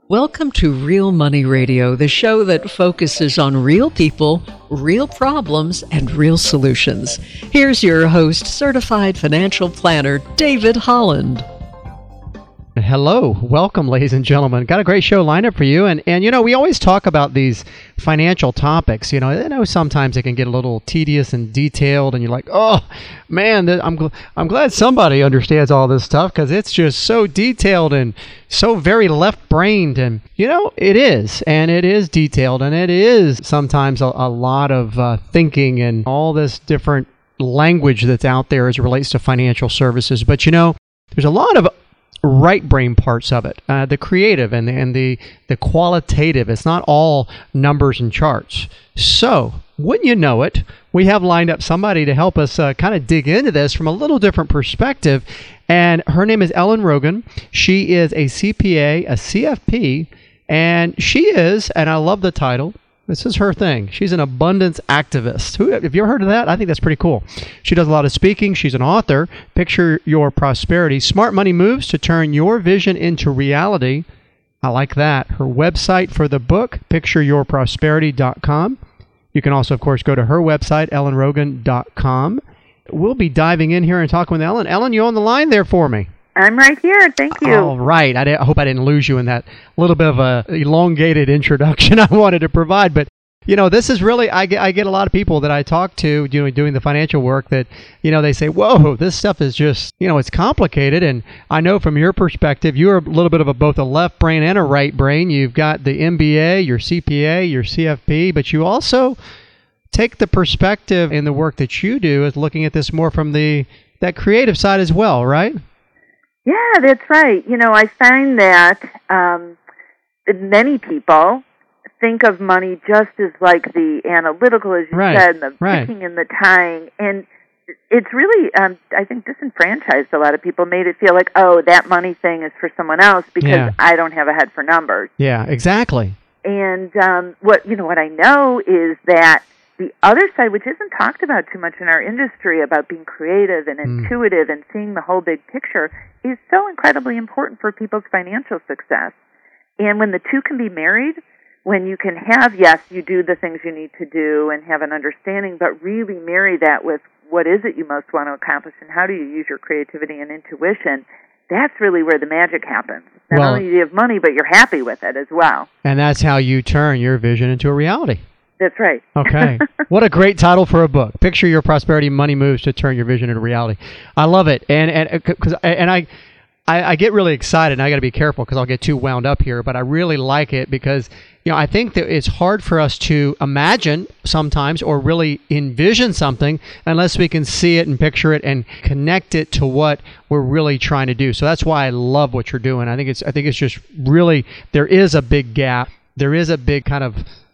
Welcome to Real Money Radio, the show that focuses on real people, real problems, and real solutions. Here's your host, certified financial planner, David Holland. Hello. Welcome, ladies and gentlemen. Got a great show lined up for you. And we always talk about these financial topics. I know sometimes it can get a little tedious and detailed, and you're like, oh, man, I'm glad somebody understands all this stuff because it's just so detailed and so very left-brained. And, it is. And it is detailed. And it is sometimes a lot of thinking and all this different language that's out there as it relates to financial services. But, there's a lot of right brain parts of it, the creative and the qualitative. It's not all numbers and charts. So, wouldn't you know it, we have lined up somebody to help us kind of dig into this from a little different perspective. And her name is Ellen Rogan. She is a CPA, a CFP, and she is, and I love the title, this is her thing. She's an abundance activist. Have you ever heard of that? I think that's pretty cool. She does a lot of speaking. She's an author. Picture Your Prosperity. Smart money moves to turn your vision into reality. I like that. Her website for the book, pictureyourprosperity.com. You can also, of course, go to her website, ellenrogan.com. We'll be diving in here and talking with Ellen. Ellen, you on the line there for me? I'm right here. Thank you. All right. I hope I didn't lose you in that little bit of a elongated introduction I wanted to provide. But, this is really, I get a lot of people that I talk to, doing the financial work that, they say, whoa, this stuff is just, it's complicated. And I know from your perspective, you're a little bit of both a left brain and a right brain. You've got the MBA, your CPA, your CFP, but you also take the perspective in the work that you do as looking at this more from that creative side as well, right? Yeah, that's right. I find that many people think of money just as like the analytical, as you said, and the picking and the tying. And it's really, I think, disenfranchised a lot of people, made it feel like, oh, that money thing is for someone else because I don't have a head for numbers. Yeah, exactly. And what I know is that the other side, which isn't talked about too much in our industry, about being creative and intuitive and seeing the whole big picture, is so incredibly important for people's financial success. And when the two can be married, when you can have, yes, you do the things you need to do and have an understanding, but really marry that with what is it you most want to accomplish and how do you use your creativity and intuition, that's really where the magic happens. Not only do you have money, but you're happy with it as well. And that's how you turn your vision into a reality. That's right. Okay. What a great title for a book. Picture Your Prosperity, Money Moves to Turn Your Vision into Reality. I love it. And I get really excited, and I got to be careful because I'll get too wound up here, but I really like it because, I think that it's hard for us to imagine sometimes or really envision something unless we can see it and picture it and connect it to what we're really trying to do. So that's why I love what you're doing. I think it's just really, there is a big gap. There is a big kind of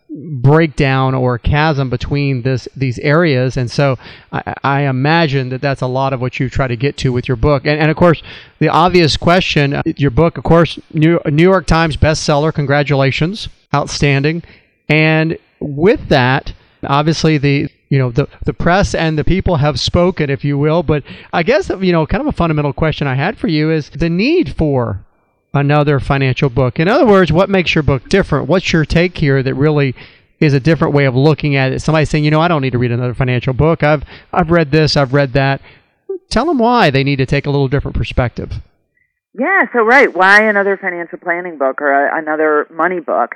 breakdown or chasm between these areas, and so I imagine that's a lot of what you try to get to with your book. And of course, the obvious question, your book, of course, New York Times bestseller. Congratulations, outstanding. And with that, obviously the press and the people have spoken, if you will. But I guess kind of a fundamental question I had for you is the need for another financial book. In other words, what makes your book different? What's your take here that really is a different way of looking at it? Somebody saying, I don't need to read another financial book. I've read this, I've read that. Tell them why they need to take a little different perspective. Yeah, so right. Why another financial planning book or another money book?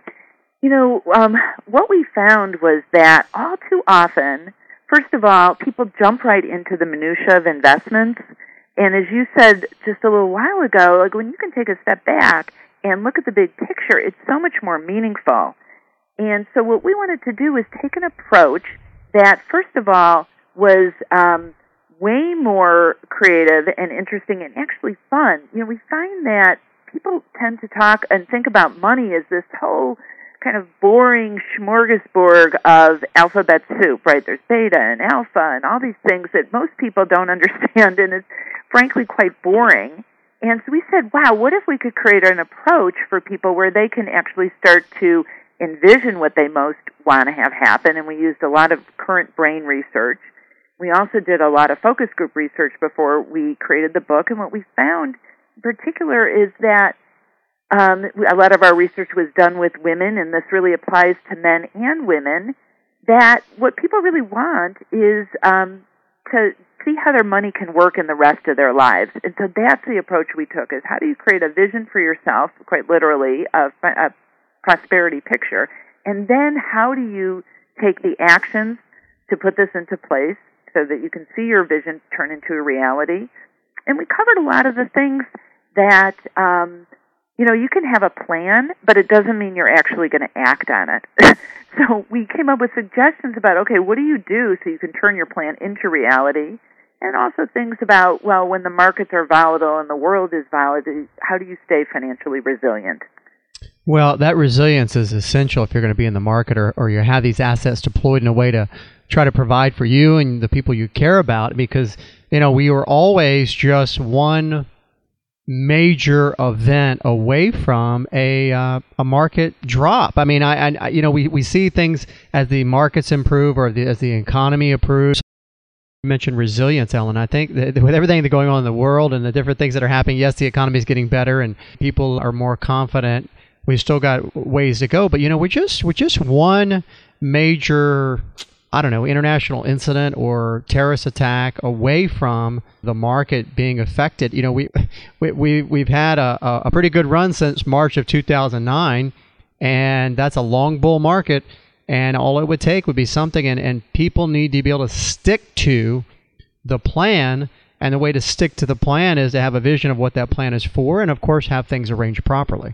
What we found was that all too often, first of all, people jump right into the minutia of investments. And as you said just a little while ago, like when you can take a step back and look at the big picture, it's so much more meaningful. And so what we wanted to do was take an approach that, first of all, was way more creative and interesting and actually fun. We find that people tend to talk and think about money as this whole kind of boring smorgasbord of alphabet soup, right? There's beta and alpha and all these things that most people don't understand, and it's frankly quite boring. And so we said, wow, what if we could create an approach for people where they can actually start to envision what they most want to have happen? And we used a lot of current brain research. We also did a lot of focus group research before we created the book. And what we found in particular is that a lot of our research was done with women, and this really applies to men and women, that what people really want is to see how their money can work in the rest of their lives. And so that's the approach we took, is how do you create a vision for yourself, quite literally, a prosperity picture, and then how do you take the actions to put this into place so that you can see your vision turn into a reality. And we covered a lot of the things that, you can have a plan, but it doesn't mean you're actually going to act on it. So we came up with suggestions about, okay, what do you do so you can turn your plan into reality? And also things about, well, when the markets are volatile and the world is volatile, how do you stay financially resilient? Well, that resilience is essential if you're going to be in the market or you have these assets deployed in a way to try to provide for you and the people you care about, because, we are always just one major event away from a market drop. I mean, we see things as the markets improve or as the economy improves. You mentioned resilience, Ellen. I think that with everything that's going on in the world and the different things that are happening, yes, the economy is getting better and people are more confident. We've still got ways to go, but we're just one major, international incident or terrorist attack away from the market being affected. We've had a pretty good run since March of 2009, and that's a long bull market. And all it would take would be something, and people need to be able to stick to the plan. And the way to stick to the plan is to have a vision of what that plan is for, and of course have things arranged properly.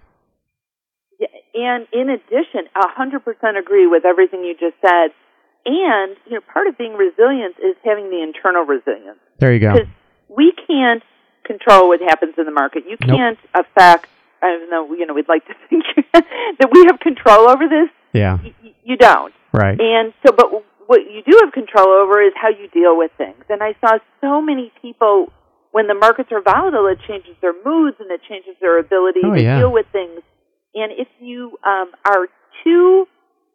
And in addition, 100% agree with everything you just said. And, part of being resilient is having the internal resilience. There you go. Because we can't control what happens in the market. You can't affect, even though, we'd like to think that we have control over this. Yeah. You don't. Right. And so, but what you do have control over is how you deal with things. And I saw so many people, when the markets are volatile, it changes their moods and it changes their ability to deal with things. And if you are too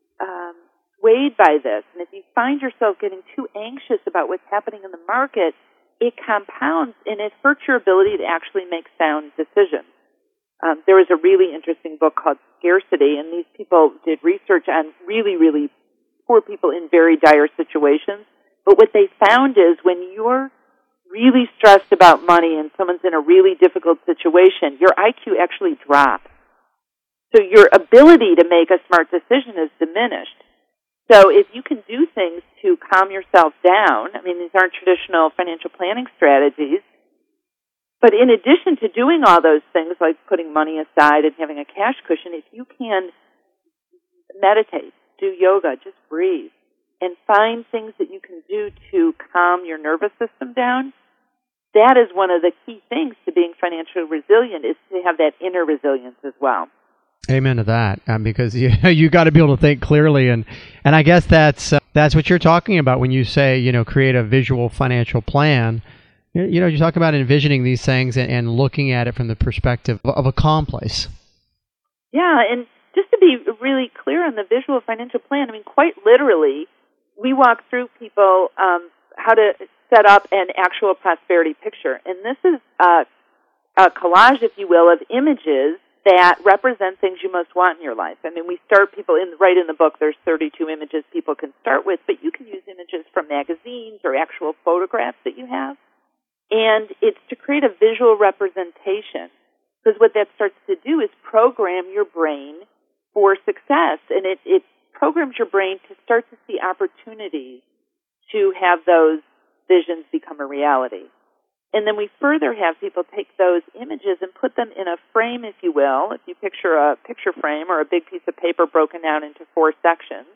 weighed by this, and if you find yourself getting too anxious about what's happening in the market, it compounds and it hurts your ability to actually make sound decisions. There was a really interesting book called Scarcity, and these people did research on really, really poor people in very dire situations. But what they found is when you're really stressed about money and someone's in a really difficult situation, your IQ actually drops. So your ability to make a smart decision is diminished. So if you can do things to calm yourself down, these aren't traditional financial planning strategies, but in addition to doing all those things like putting money aside and having a cash cushion, if you can meditate, do yoga, just breathe, and find things that you can do to calm your nervous system down, that is one of the key things to being financially resilient, is to have that inner resilience as well. Amen to that, because you got to be able to think clearly, and I guess that's what you're talking about when you say create a visual financial plan. You talk about envisioning these things and looking at it from the perspective of a calm place. Yeah, and just to be really clear on the visual financial plan, quite literally, we walk through people how to set up an actual prosperity picture, and this is a collage, if you will, of images that represent things you most want in your life. We start people right in the book. There's 32 images people can start with, but you can use images from magazines or actual photographs that you have. And it's to create a visual representation, because what that starts to do is program your brain for success, and it programs your brain to start to see opportunities to have those visions become a reality. And then we further have people take those images and put them in a frame, if you will. If you picture a picture frame or a big piece of paper broken down into 4 sections,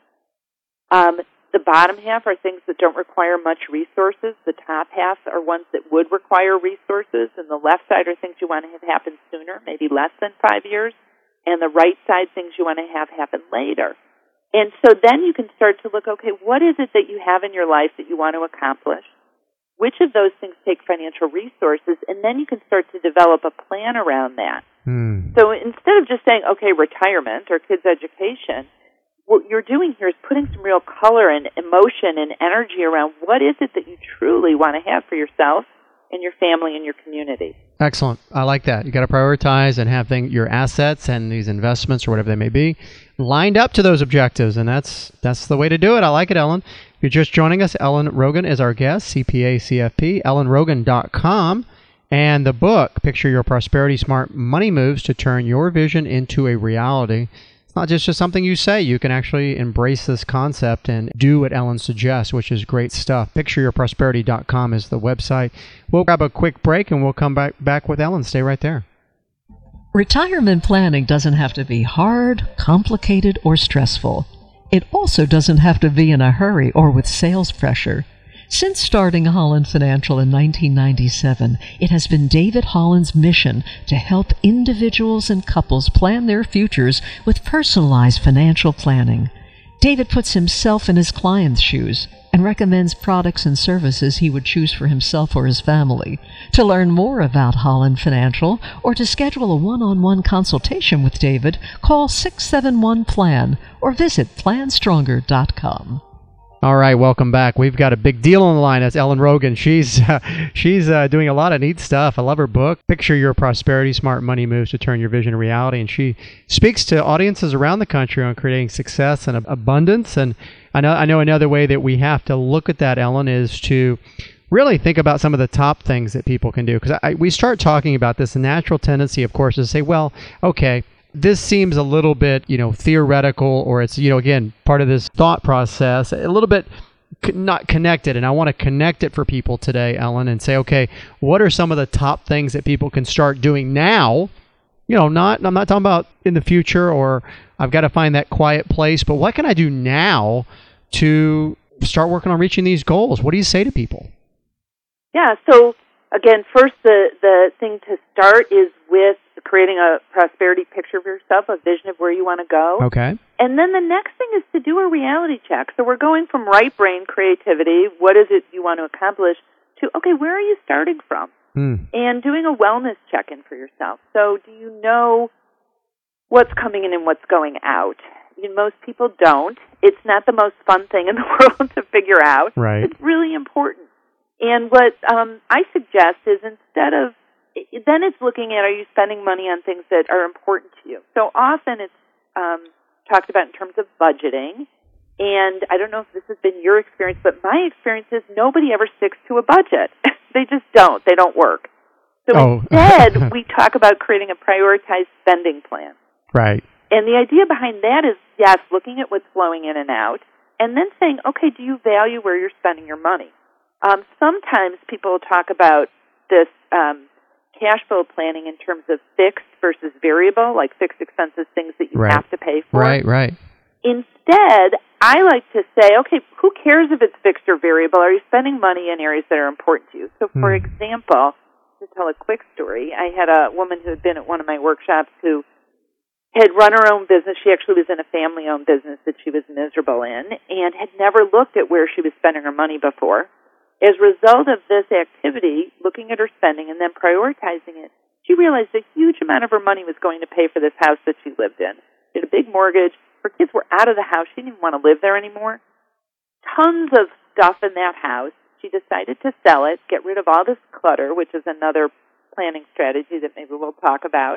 the bottom half are things that don't require much resources. The top half are ones that would require resources. And the left side are things you want to have happen sooner, maybe less than 5 years. And the right side, things you want to have happen later. And so then you can start to look, okay, what is it that you have in your life that you want to accomplish? Which of those things take financial resources? And then you can start to develop a plan around that. So instead of just saying, okay, retirement or kids' education, what you're doing here is putting some real color and emotion and energy around what is it that you truly want to have for yourself and your family and your community. Excellent. I like that. You got to prioritize and have your assets and these investments or whatever they may be lined up to those objectives, and that's the way to do it. I like it, Ellen. If you're just joining us, Ellen Rogan is our guest, CPA, CFP, ellenrogan.com, and the book, Picture Your Prosperity, Smart Money Moves to Turn Your Vision into a Reality. It's not just something you say. You can actually embrace this concept and do what Ellen suggests, which is great stuff. PictureYourProsperity.com is the website. We'll grab a quick break and we'll come back with Ellen. Stay right there. Retirement planning doesn't have to be hard, complicated, or stressful. It also doesn't have to be in a hurry or with sales pressure. Since starting Holland Financial in 1997, it has been David Holland's mission to help individuals and couples plan their futures with personalized financial planning. David puts himself in his client's shoes and recommends products and services he would choose for himself or his family. To learn more about Holland Financial or to schedule a one-on-one consultation with David, call 671-PLAN or visit planstronger.com. All right, welcome back. We've got a big deal on the line. That's Ellen Rogan. She's doing a lot of neat stuff. I love her book, Picture Your Prosperity, Smart Money Moves to Turn Your Vision to Reality. And she speaks to audiences around the country on creating success and abundance. And I know another way that we have to look at that, Ellen, is to really think about some of the top things that people can do. Because we start talking about this, the natural tendency, of course, is to say, well, okay, this seems a little bit, theoretical, or it's, again, part of this thought process, a little bit not connected. And I want to connect it for people today, Ellen, and say, okay, what are some of the top things that people can start doing now? I'm not talking about in the future, or I've got to find that quiet place, but what can I do now to start working on reaching these goals? What do you say to people? Yeah, so again, first, the thing to start is with creating a prosperity picture for yourself, a vision of where you want to go. Okay. And then the next thing is to do a reality check. So we're going from right brain creativity, what is it you want to accomplish, to, okay, where are you starting from? And doing a wellness check-in for yourself. So do you know what's coming in and what's going out? Most people don't. It's not the most fun thing in the world to figure out. Right. It's really important. And what I suggest is then it's looking at, are you spending money on things that are important to you? So often it's talked about in terms of budgeting. And I don't know if this has been your experience, but my experience is nobody ever sticks to a budget. They just don't. They don't work. So instead, we talk about creating a prioritized spending plan. Right. And the idea behind that is, yes, looking at what's flowing in and out, and then saying, okay, do you value where you're spending your money? Sometimes people talk about this cash flow planning in terms of fixed versus variable, like fixed expenses, things that you have to pay for. Right. Instead, I like to say, okay, who cares if it's fixed or variable? Are you spending money in areas that are important to you? So, for example, to tell a quick story, I had a woman who had been at one of my workshops who had run her own business. She actually was in a family-owned business that she was miserable in and had never looked at where she was spending her money before. As a result of this activity, looking at her spending and then prioritizing it, she realized a huge amount of her money was going to pay for this house that she lived in. She had a big mortgage. Her kids were out of the house. She didn't even want to live there anymore. Tons of stuff in that house. She decided to sell it, get rid of all this clutter, which is another planning strategy that maybe we'll talk about.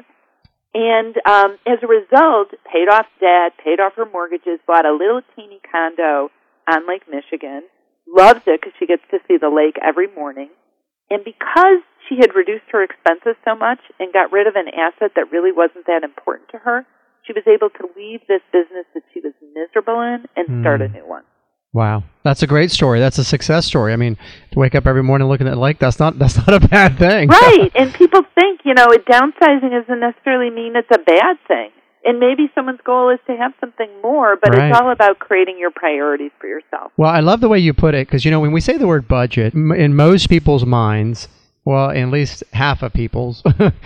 And as a result, paid off debt, paid off her mortgages, bought a little teeny condo on Lake Michigan, loves it because she gets to see the lake every morning. And because she had reduced her expenses so much and got rid of an asset that really wasn't that important to her, she was able to leave this business that she was miserable in and start a new one. Wow. That's a great story. That's a success story. I mean, to wake up every morning looking at the lake, that's not a bad thing. Right. And people think, downsizing doesn't necessarily mean it's a bad thing. And maybe someone's goal is to have something more, but it's all about creating your priorities for yourself. Well, I love the way you put it, because, when we say the word budget, in most people's minds, well, at least half of people's,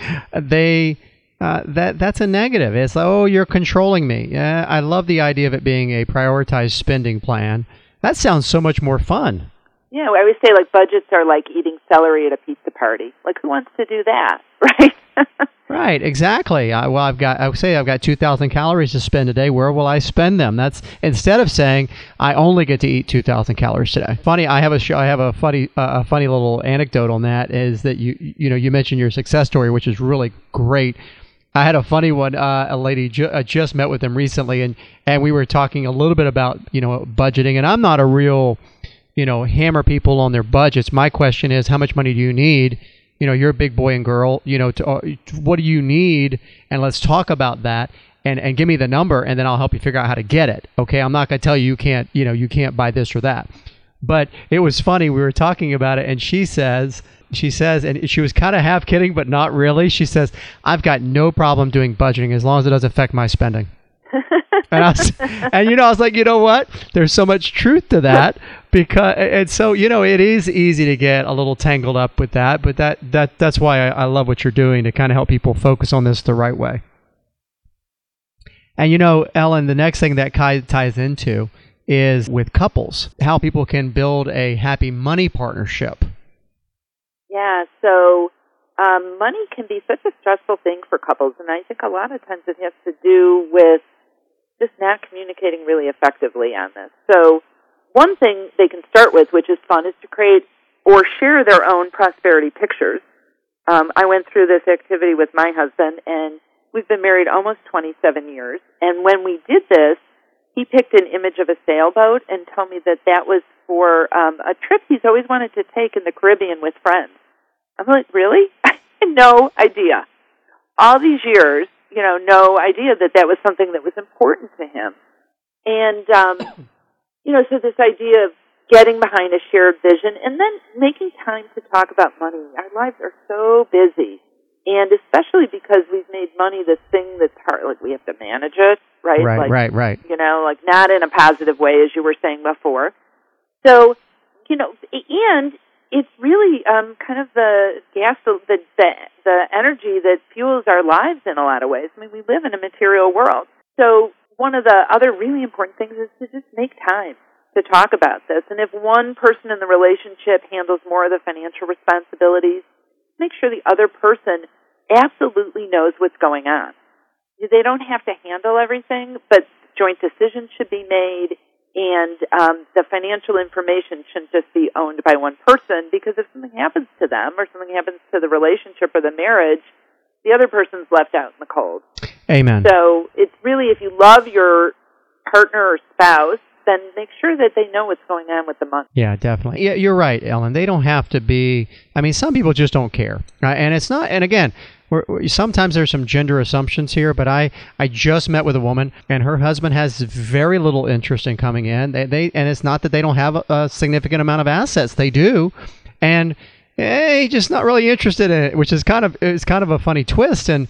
that's a negative. It's like, oh, you're controlling me. Yeah, I love the idea of it being a prioritized spending plan. That sounds so much more fun. Yeah, I always say, budgets are like eating celery at a pizza party. Who wants to do that, right? Right, exactly. I've got 2,000 calories to spend today. Where will I spend them? That's instead of saying I only get to eat 2,000 calories today. Funny, I have a funny little anecdote on that. Is that you mentioned your success story, which is really great. I had a funny one. A lady just met with them recently, and we were talking a little bit about budgeting. And I'm not a real hammer people on their budgets. My question is, how much money do you need? You're a big boy and girl, what do you need? And let's talk about that and give me the number, and then I'll help you figure out how to get it. Okay. I'm not going to tell you you can't buy this or that. But it was funny. We were talking about it, and she says, and she was kind of half kidding, but not really. She says, I've got no problem doing budgeting as long as it doesn't affect my spending. And I was like, you know what? There's so much truth to that, it is easy to get a little tangled up with that, but that's why I love what you're doing to kind of help people focus on this the right way. And Ellen, the next thing that ties into is with couples, how people can build a happy money partnership. Yeah, so money can be such a stressful thing for couples, and I think a lot of times it has to do with just not communicating really effectively on this. So one thing they can start with, which is fun, is to create or share their own prosperity pictures. I went through this activity with my husband, and we've been married almost 27 years. And when we did this, he picked an image of a sailboat and told me that was for a trip he's always wanted to take in the Caribbean with friends. I'm like, really? I had no idea. All these years, no idea that was something that was important to him. And, so this idea of getting behind a shared vision and then making time to talk about money. Our lives are so busy, and especially because we've made money this thing that's hard, like we have to manage it, right? Right. Like not in a positive way, as you were saying before. So, and it's really kind of the gas, the energy that fuels our lives in a lot of ways. I mean, we live in a material world. So one of the other really important things is to just make time to talk about this. And if one person in the relationship handles more of the financial responsibilities, make sure the other person absolutely knows what's going on. They don't have to handle everything, but joint decisions should be made. And the financial information shouldn't just be owned by one person, because if something happens to them or something happens to the relationship or the marriage, the other person's left out in the cold. Amen. So it's really, if you love your partner or spouse, then make sure that they know what's going on with the money. Yeah, definitely. Yeah, you're right, Ellen. They don't have to be, some people just don't care. Right? And it's not, and again, sometimes there's some gender assumptions here, but I just met with a woman, and her husband has very little interest in coming in. And it's not that they don't have a significant amount of assets. They do. And he's just not really interested in it, which is kind of a funny twist. And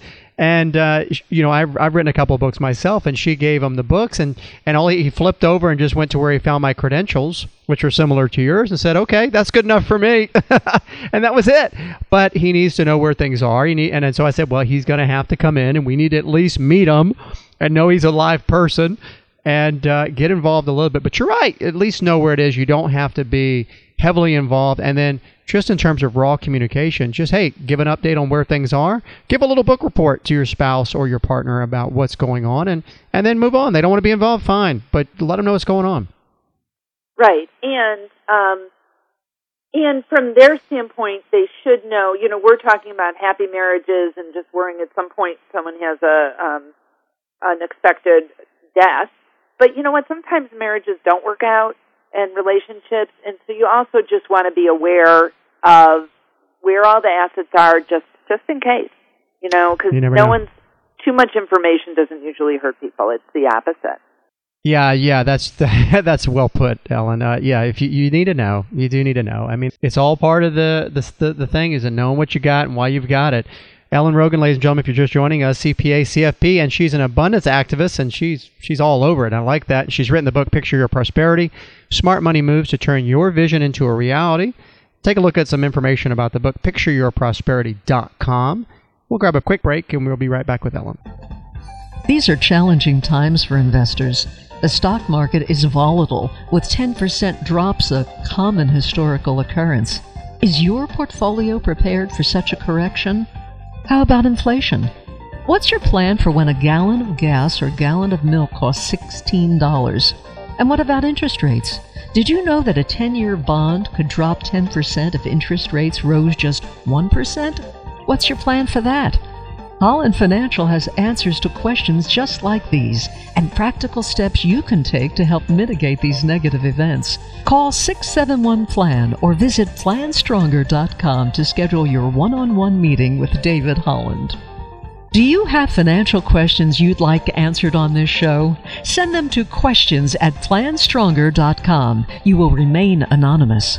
I've written a couple of books myself, and she gave him the books, and he flipped over and just went to where he found my credentials, which were similar to yours, and said, okay, that's good enough for me. And that was it. But he needs to know where things are. And so I said, well, he's going to have to come in, and we need to at least meet him and know he's a live person and get involved a little bit. But you're right. At least know where it is. You don't have to be heavily involved. And then just in terms of raw communication, just, hey, give an update on where things are. Give a little book report to your spouse or your partner about what's going on, and then move on. They don't want to be involved, fine, but let them know what's going on. Right. And from their standpoint, they should know, we're talking about happy marriages and just worrying at some point someone has an unexpected death. But you know what? Sometimes marriages don't work out, and relationships, and so you also just want to be aware of where all the assets are, just in case, because too much information doesn't usually hurt people. It's the opposite. Yeah, that's well put, Ellen. If you need to know, you do need to know. It's all part of the thing, is knowing what you got and why you've got it. Ellen Rogan, ladies and gentlemen, if you're just joining us, CPA, CFP, and she's an abundance activist, and she's all over it. I like that. She's written the book, Picture Your Prosperity, Smart Money Moves to Turn Your Vision into a Reality. Take a look at some information about the book, pictureyourprosperity.com. We'll grab a quick break, and we'll be right back with Ellen. These are challenging times for investors. The stock market is volatile, with 10% drops a common historical occurrence. Is your portfolio prepared for such a correction? How about inflation? What's your plan for when a gallon of gas or gallon of milk costs $16? And what about interest rates? Did you know that a 10-year bond could drop 10% if interest rates rose just 1%? What's your plan for that? Holland Financial has answers to questions just like these and practical steps you can take to help mitigate these negative events. Call 671-PLAN or visit planstronger.com to schedule your one-on-one meeting with David Holland. Do you have financial questions you'd like answered on this show? Send them to questions@planstronger.com. You will remain anonymous.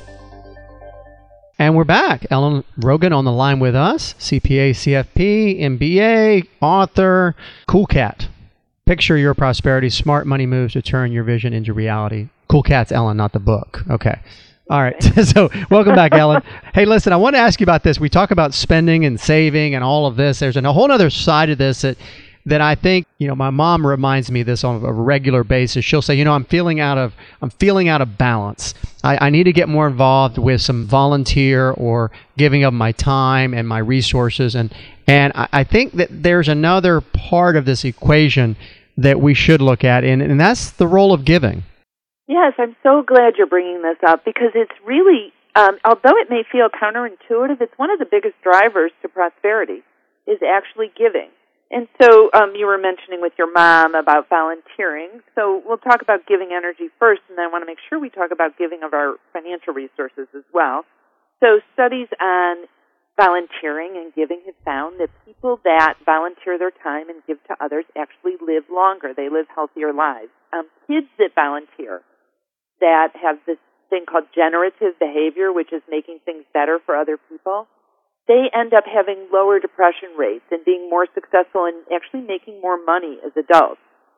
And we're back. Ellen Rogan on the line with us, CPA, CFP, MBA, author, cool cat. Picture your prosperity, smart money moves to turn your vision into reality. Cool cat's Ellen, not the book. Okay. All right. So welcome back, Ellen. Hey, listen, I want to ask you about this. We talk about spending and saving and all of this. There's a whole other side of this that I think, my mom reminds me of this on a regular basis. She'll say, I'm feeling out of balance. I need to get more involved with some volunteer or giving of my time and my resources. And I think that there's another part of this equation that we should look at, and that's the role of giving. Yes, I'm so glad you're bringing this up because it's really, although it may feel counterintuitive, it's one of the biggest drivers to prosperity is actually giving. And so you were mentioning with your mom about volunteering. So we'll talk about giving energy first, and then I want to make sure we talk about giving of our financial resources as well. So studies on volunteering and giving have found that people that volunteer their time and give to others actually live longer. They live healthier lives. Kids that volunteer that have this thing called generative behavior, which is making things better for other people, they end up having lower depression rates and being more successful and actually making more money as adults.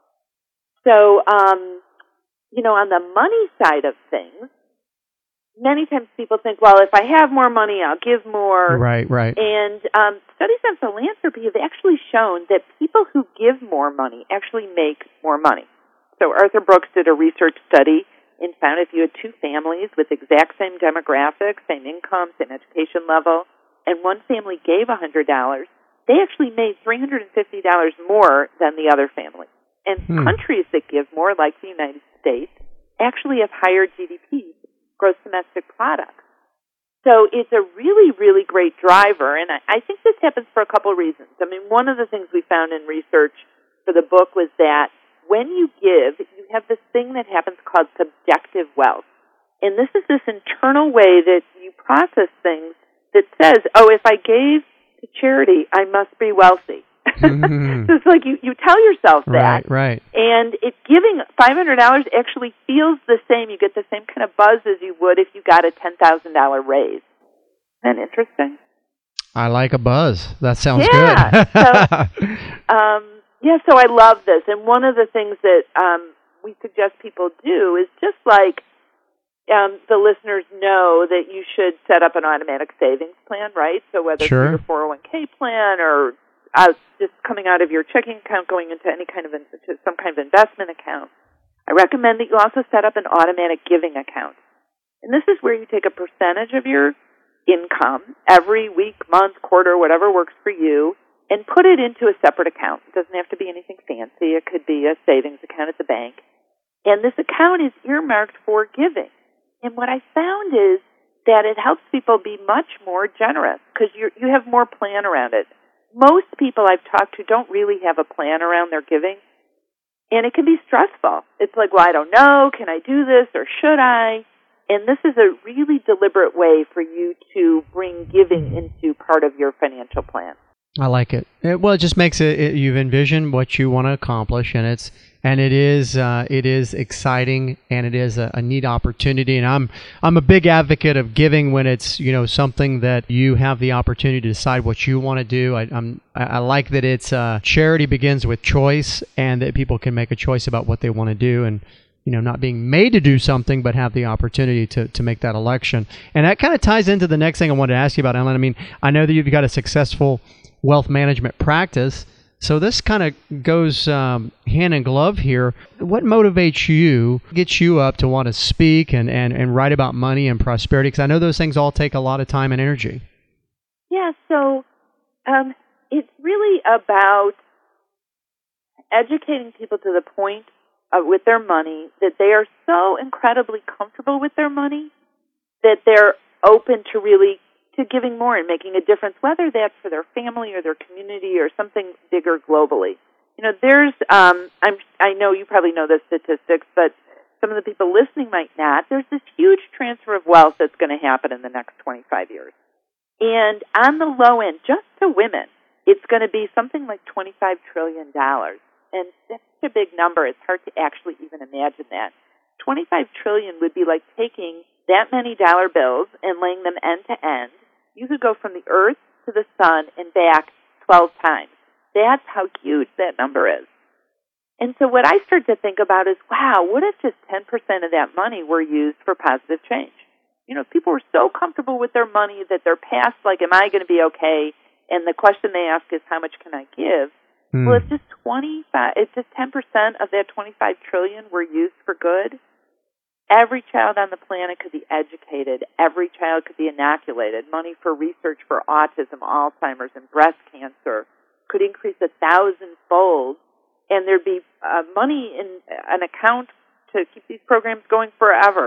So, on the money side of things, many times people think, well, if I have more money, I'll give more. Right. And studies on philanthropy have actually shown that people who give more money actually make more money. So Arthur Brooks did a research study and found if you had two families with exact same demographics, same income, same education level, and one family gave $100, they actually made $350 more than the other family. And countries that give more, like the United States, actually have higher GDP, gross domestic product. So it's a really, really great driver, and I think this happens for a couple of reasons. I mean, one of the things we found in research for the book was that when you give, you have this thing that happens called subjective wealth. And this is this internal way that you process things that says, oh, if I gave to charity, I must be wealthy. So it's like you tell yourself that. Right. And if giving $500 actually feels the same, you get the same kind of buzz as you would if you got a $10,000 raise. Isn't that interesting? I like a buzz. That sounds good. Yeah. So I love this. And one of the things that we suggest people do is just like the listeners know that you should set up an automatic savings plan, right? So whether it's your 401k plan or just coming out of your checking account, going into any kind of some kind of investment account, I recommend that you also set up an automatic giving account. And this is where you take a percentage of your income every week, month, quarter, whatever works for you, and put it into a separate account. It doesn't have to be anything fancy. It could be a savings account at the bank. And this account is earmarked for giving. And what I found is that it helps people be much more generous because you have more plan around it. Most people I've talked to don't really have a plan around their giving, and it can be stressful. It's like, well, I don't know, can I do this or should I? And this is a really deliberate way for you to bring giving into part of your financial plan. I like it. It just makes it you've envisioned what you want to accomplish, and it is exciting, and it is a neat opportunity. And I'm a big advocate of giving when it's something that you have the opportunity to decide what you want to do. I like that it's charity begins with choice, and that people can make a choice about what they want to do, and not being made to do something, but have the opportunity to make that election. And that kind of ties into the next thing I wanted to ask you about, Ellen. I mean, I know that you've got a successful wealth management practice. So this kind of goes hand in glove here. What motivates you, gets you up to want to speak and write about money and prosperity? Because I know those things all take a lot of time and energy. Yeah, so it's really about educating people to the point with their money that they are so incredibly comfortable with their money that they're open to really to giving more and making a difference, whether that's for their family or their community or something bigger globally. You know, there's I know you probably know the statistics, but some of the people listening might not. There's this huge transfer of wealth that's going to happen in the next 25 years. And on the low end, just to women, it's going to be something like $25 trillion. And that's a big number. It's hard to actually even imagine that. $25 trillion would be like taking that many dollar bills and laying them end to end. You could go from the earth to the sun and back 12 times. That's how huge that number is. And so what I start to think about is, wow, what if just 10% of that money were used for positive change? You know, if people were so comfortable with their money that they're past, like, am I going to be okay? And the question they ask is, how much can I give? Well, if just 10% of that $25 trillion were used for good, every child on the planet could be educated. Every child could be inoculated. Money for research for autism, Alzheimer's, and breast cancer could increase 1,000-fold, and there'd be money in an account to keep these programs going forever.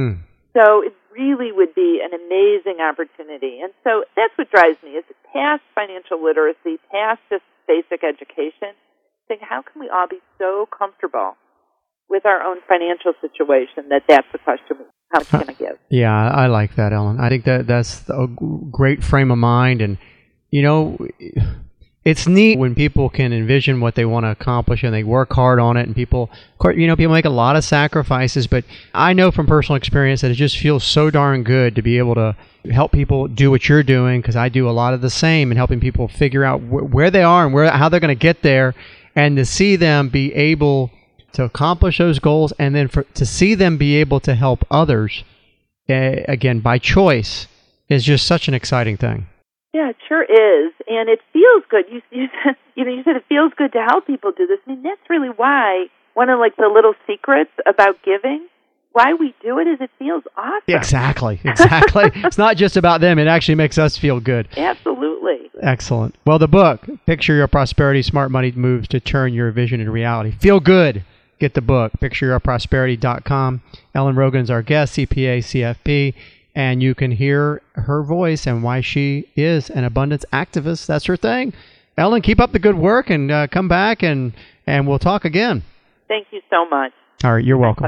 So it really would be an amazing opportunity. And so that's what drives me, is past financial literacy, past just basic education, think how can we all be so comfortable with our own financial situation that's the question, how much can I give? Yeah, I like that, Ellen. I think that's a great frame of mind. And, you know, it's neat when people can envision what they want to accomplish and they work hard on it, and people make a lot of sacrifices, but I know from personal experience that it just feels so darn good to be able to help people do what you're doing, because I do a lot of the same in helping people figure out where they are and how they're going to get there, and to see them be able to accomplish those goals, and then to see them be able to help others, again, by choice, is just such an exciting thing. Yeah, it sure is, and it feels good. You said it feels good to help people do this. I mean, that's really why one of the little secrets about giving, why we do it, is it feels awesome. Exactly. It's not just about them; it actually makes us feel good. Absolutely. Excellent. Well, the book, Picture Your Prosperity: Smart Money Moves to Turn Your Vision into Reality. Feel good. Get the book. PictureYourProsperity.com. Ellen Rogan's our guest, CPA, CFP. And you can hear her voice and why she is an abundance activist. That's her thing. Ellen, keep up the good work and come back and we'll talk again. Thank you so much. All right, you're welcome.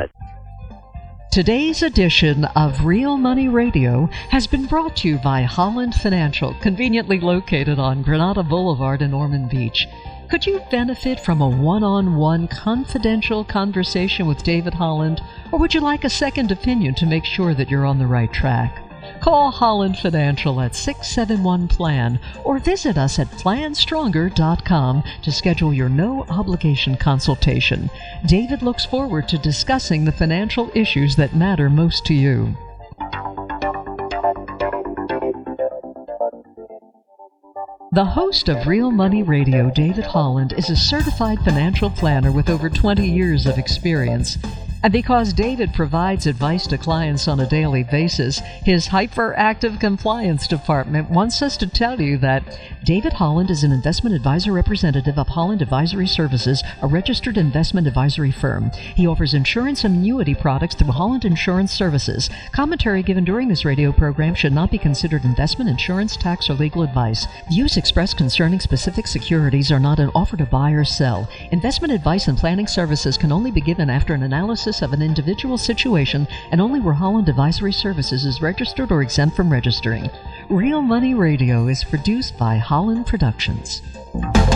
Today's edition of Real Money Radio has been brought to you by Holland Financial, conveniently located on Granada Boulevard in Ormond Beach. Could you benefit from a one-on-one confidential conversation with David Holland, or would you like a second opinion to make sure that you're on the right track? Call Holland Financial at 671-PLAN or visit us at planstronger.com to schedule your no-obligation consultation. David looks forward to discussing the financial issues that matter most to you. The host of Real Money Radio, David Holland, is a certified financial planner with over 20 years of experience. And because David provides advice to clients on a daily basis, his hyperactive compliance department wants us to tell you that David Holland is an investment advisor representative of Holland Advisory Services, a registered investment advisory firm. He offers insurance and annuity products through Holland Insurance Services. Commentary given during this radio program should not be considered investment, insurance, tax, or legal advice. Views expressed concerning specific securities are not an offer to buy or sell. Investment advice and planning services can only be given after an analysis of an individual situation and only where Holland Advisory Services is registered or exempt from registering. Real Money Radio is produced by Holland Productions.